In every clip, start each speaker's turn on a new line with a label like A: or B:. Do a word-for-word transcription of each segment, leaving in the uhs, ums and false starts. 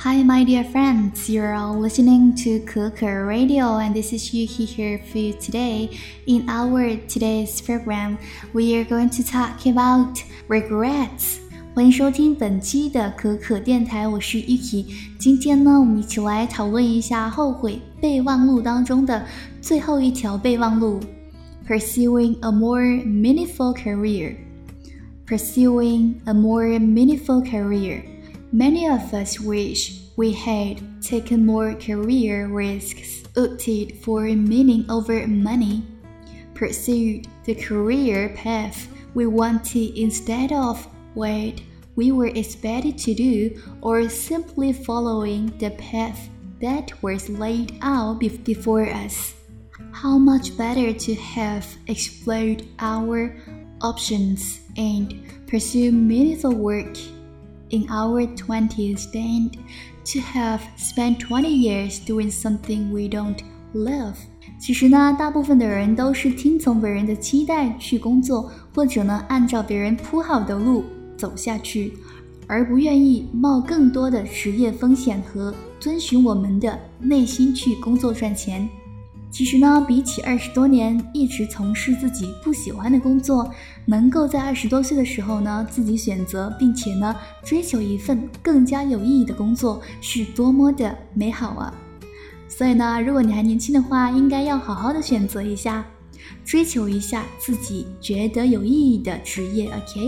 A: Hi, my dear friends. You're all listening to Keke Radio, and this is Yuki here for you today. In our today's program, we are going to talk about regrets. 欢迎收听本期的可可电台，我是 Yuki。今天呢，我们一起来讨论一下后悔备忘录当中的最后一条备忘录 ：Pursuing a more meaningful career. Pursuing a more meaningful career.Many of us wish we had taken more career risks, opted for meaning over money, pursued the career path we wanted instead of what we were expected to do, or simply following the path that was laid out before us. How much better to have explored our options and pursue meaningful work.In our twenties than to have spent twenty years doing something we don't love. 其实呢，大部分的人都是听从别人的期待去工作，或者呢，按照别人铺好的路走下去，而不愿意冒更多的职业风险和遵循我们的内心去工作赚钱。其实呢，比起二十多年一直从事自己不喜欢的工作，能够在二十多岁的时候呢，自己选择并且呢，追求一份更加有意义的工作，是多么的美好啊！所以呢，如果你还年轻的话，应该要好好的选择一下，追求一下自己觉得有意义的职业 ，OK？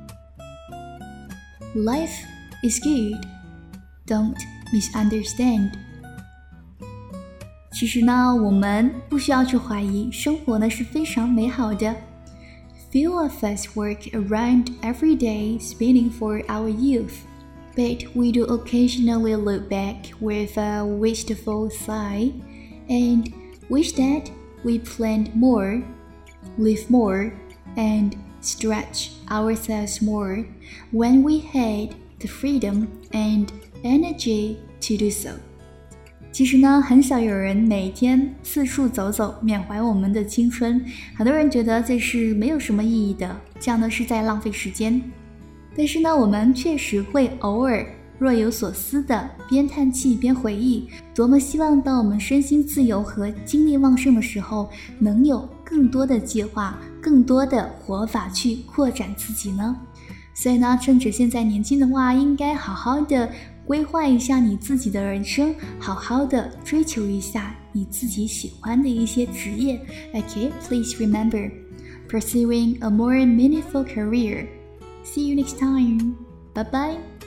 A: Life is good. Don't misunderstand.其实呢，我们不需要去怀疑，生活呢是非常美好的。Few of us work around every day spinning for our youth, but we do occasionally look back with a wistful sigh and wish that we planned more, live more, and stretch ourselves more when we had the freedom and energy to do so.其实呢，很少有人每天四处走走，缅怀我们的青春。很多人觉得这是没有什么意义的，这样呢是在浪费时间。但是呢，我们确实会偶尔若有所思的边叹气边回忆，多么希望当我们身心自由和精力旺盛的时候，能有更多的计划，更多的活法去扩展自己呢。所以呢，趁着现在年轻的话，应该好好的规划一下你自己的人生，好好的追求一下你自己喜欢的一些职业。Okay, please remember, pursuing a more meaningful career. See you next time. Bye bye.